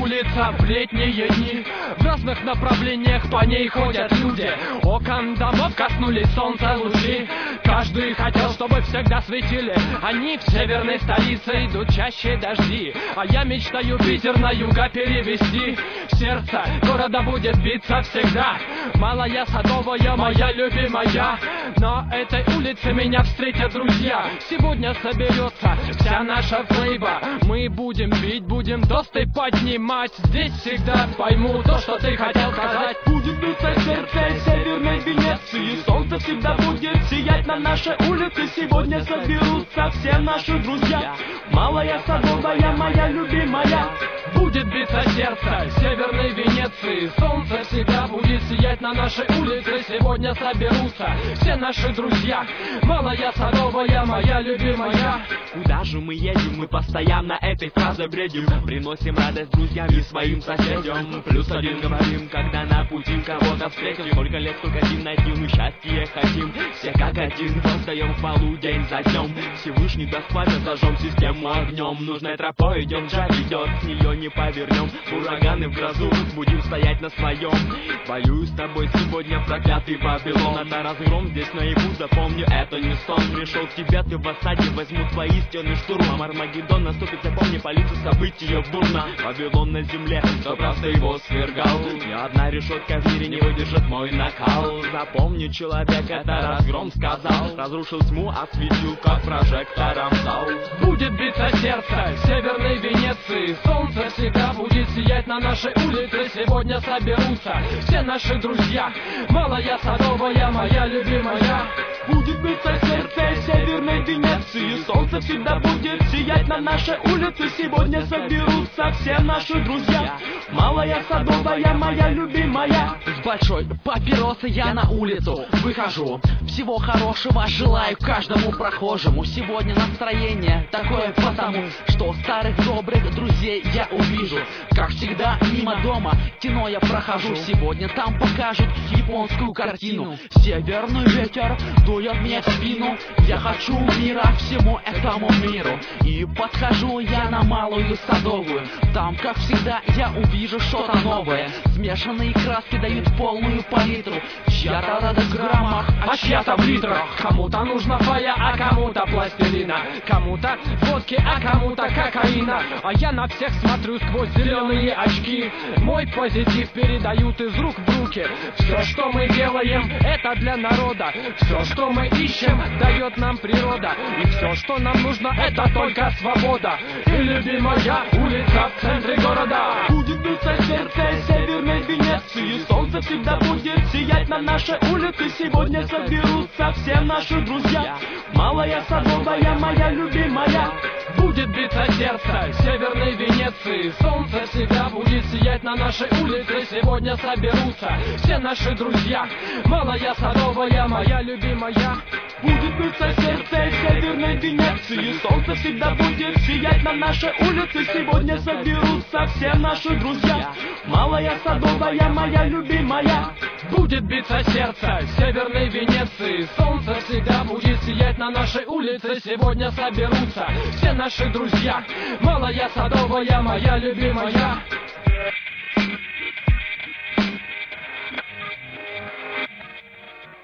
улица в летние дни. В разных направлениях по ней ходят люди. Окон домов коснулись солнца лучи. Каждый хотел, чтобы всегда светили они. В северной столице идут чаще дожди, а я мечтаю Питер на юга перевести. Сердце города будет биться всегда. Малая Садовая, моя любимая. На этой улице меня встретят друзья. Сегодня соберется вся наша флейба. Мы будем пить, будем тосты поднимать. Здесь всегда пойму то, что ты хотел сказать. Будет биться сердце северной Венеции. Солнце всегда будет сиять на нашей улице. Сегодня соберутся все наши друзья. Малая Садовая, моя любимая. Будет биться сердце северной Венеции. Солнце всегда будет сиять на нашей улице. Сегодня соберутся все наши друзья. Малая Садовая, моя любимая. Куда же мы едем? Мы постоянно этой фразой бредим. Приносим радость друзьям и своим соседям. Плюс один говорим, когда на пути кого-то встретим. Сколько лет, сколько дней на дню мы счастье хотим. Все как один воздаем хвалу день за днем. Всевышний даст пламя, зажжем систему огнем. Нужной тропой идем, жаль идет, с нее не повернем. Ураганы в грозу, будем стоять на своем. Боюсь с тобой сегодня, проклятый Вавилон. Это разгром здесь наяву, запомню, это не сон. Пришел к тебе, ты в осаде, возьмут твои стены штурмом. Армагеддон наступит, запомни, полиция события бурно. Вавилон на земле, кто просто его свергал. Ни одна решетка в мире не выдержит мой накал. Запомни, человек, это разгром сказал. Разрушил тьму, осветил, как прожектором зал. Будет биться сердце северной Венеции. Солнце всегда будет сиять на нашей улице. Сегодня соберутся все наши друзья. Малая Садовая, моя любимая. Будет биться сердце северной Венеции. Солнце всегда будет сиять на нашей улице. Сегодня соберутся все наши друзья. Малая Садовая, моя любимая. С большой папиросой я на улицу выхожу. Всего хорошего желаю каждому прохожему. Сегодня настроение такое потому, что старых добрых друзей я увижу. Как всегда мимо дома кино я прохожу. Сегодня там покажут японскую картину. Северный ветер дует мне в спину. Я хочу мира всему этому миру. И подхожу я на Малую Садовую. Там, как всегда, я увижу что-то новое. Смешанные краски дают полную палитру. Чья-то радость в граммах, а чья-то в литрах. Кому-то нужна фая, а кому-то пластилина. Кому-то водки, а кому-то кокаина. А я на всех смотрю сквозь зеленые очки. Мой позитив передают из рук в руки. Все, что мы делаем, это для народа. Все, что мы ищем, дает нам природа. И все, что нам нужно, это только свобода. И любимая улица в центре города. Будет биться сердце северной Венеции. Солнце всегда будет сиять на нашей улице. Сегодня соберутся все наши друзья. Малая Садовая, моя любимая. Будет биться сердце северной Венеции. Солнце всегда будет сиять на нашей улице. Сегодня соберутся все наши друзья. Малая Садовая, моя любимая. Будет биться сердце северной Венеции. Солнце всегда будет сиять на нашей улице. Сегодня соберутся все наши друзья. Малая Садовая, моя любимая. Будет биться сердце северной Венеции. Солнце всегда будет сиять на нашей улице. Сегодня соберутся все наши друзья. Малая Садовая, моя любимая.